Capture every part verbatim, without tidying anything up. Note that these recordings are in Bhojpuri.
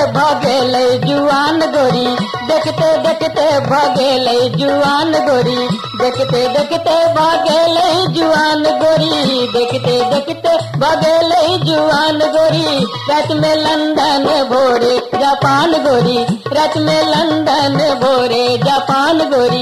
भगेले जुआन गोरी, देखते देखते भगेले जुआन गोरी, देखते देखते भगेले जुआन गोरी, देखते देखते भगेले जुआन गोरी। रात में लंदन भोरे जापान गोरी, रात में लंदन भोरे जापान गोरी।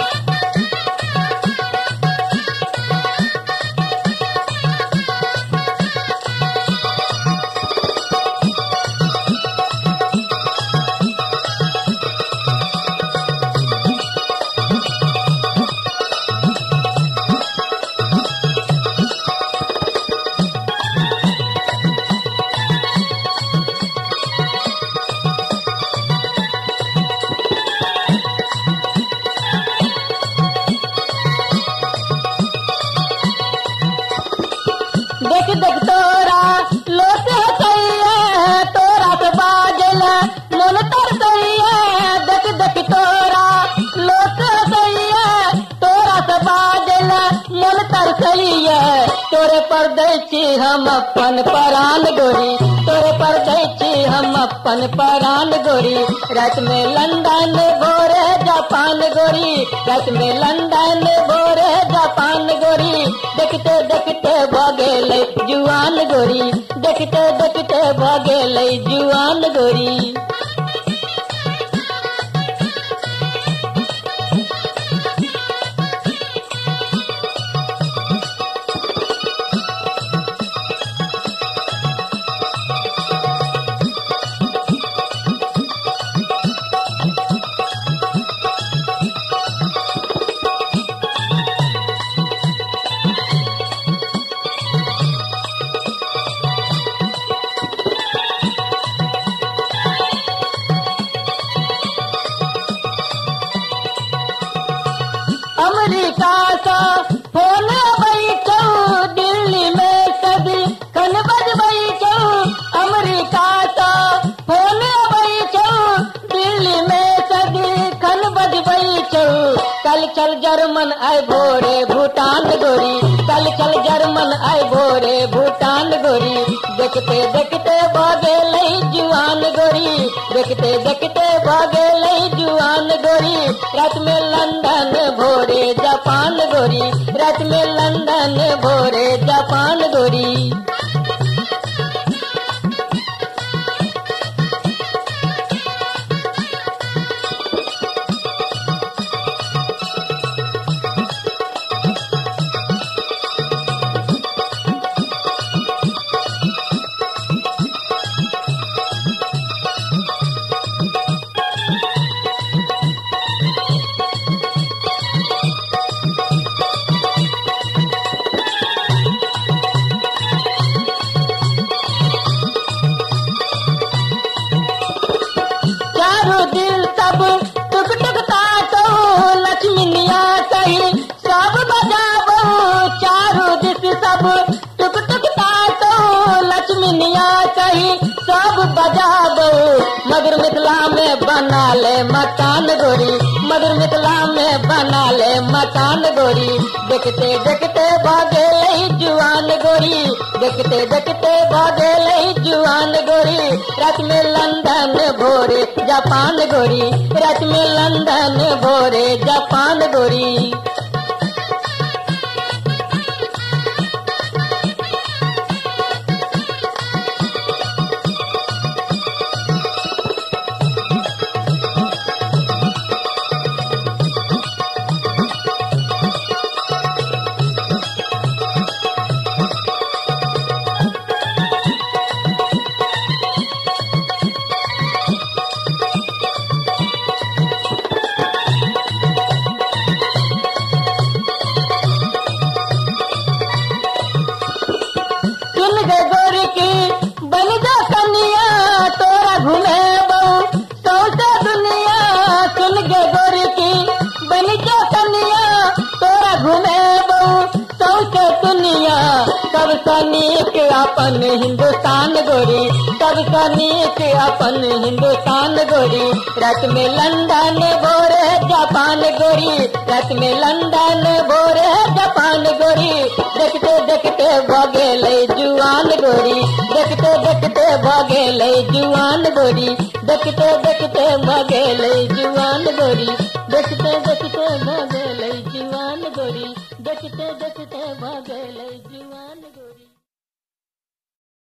देख देख तोरा लोट हसैया, तोरा से बाजला मन तरसैया। देख देख तोरा लोट हसैया, तोरा से बाजला मन तरसैया। तोरे पर दै छी हम अपन परान गोरी, तोरे पर दै छी हम अपन परान गोरी। रात में लंदन भोरे जापान गोरी, रात में लंदन भोरे जापान गोरी। देखते देखते भगेले जुआन गोरी, देखते देखते भगेले जुआन गोरी। अमेरिका सा फोन बैठो, दिल्ली में सदी खन बज बैठो। अमेरिका सा फोन बैठो, दिल्ली में सदी खन बज बैठो। कल चल जर्मन आए भोरे भूटान गोरी, कल चल जर्मन आए भोरे भूटान गोरी। देखते देखते भगेले जुआन गोरी, देखते देखते भगेले जुआन गोरी। रात में लंदन भोरे जापान गोरी, रात में लंदन भोरे जापान गोरी। चारों दिल सब टुक टुक ताको, लक्ष्मीनिया कही सब बजाबो। चारों दिल सब टुक टुक ताको, लक्ष्मीनिया कही सब बजाबो। मगर मिथिला में बना ले मकान गोरी, मगर मिथिला में बना ले मकान गोरी। देखते देखते भगेले जुआन गोरी, देखते देखते भगेले जुआन गोरी। रात में लंदन भोरे जापान गोरी, रात में लंदन भोरे जापान गोरी। सब सनीक अपन हिंदुस्तान गोरी, सब सनीक अपन हिंदुस्तान गोरी। रात में लंदन भोरे जापान गोरी, रात में लंदन भोरे जापान गोरी। देखते देखते भगेले जुआन गोरी देखते देखते भगेले जुआन गोरी देखते देखते भगेले जुआन गोरी देखते देखते भगेले जुआन गोरी देखते देखते भगेले जुआन गोरी।